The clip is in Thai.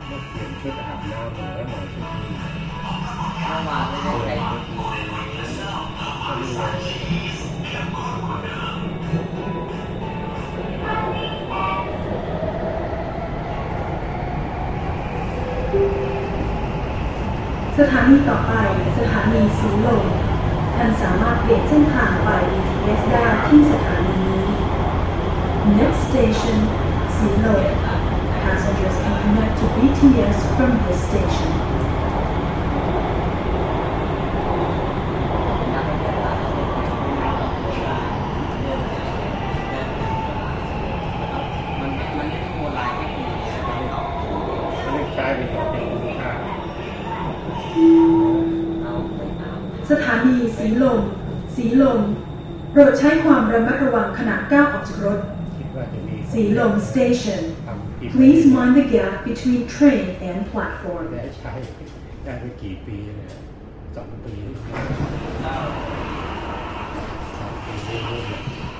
ก็เปลี่ยนชุดอาบน้ำแล้วหมอชุดนี้เมื่อวานไม่ได้ใส่ชุดนี้ก็รู้สถานีต่อไปสถานีสีลมท่านสามารถเปลี่ยนเส้นทางไป BTS ได้ที่สถานีนี้ Next station สีลม Passengers can connect to BTS from this station. ใช้เป็นของเป็นคุณค่าสถานีสีลมสีลมโปรดใช้ความระมัดระวังขณะก้าวออกจากรถสีลม Station Please mind the gap between train and platform ได้ใช้ได้ไปกี่ปีเนี่ย2 ปี3 ปี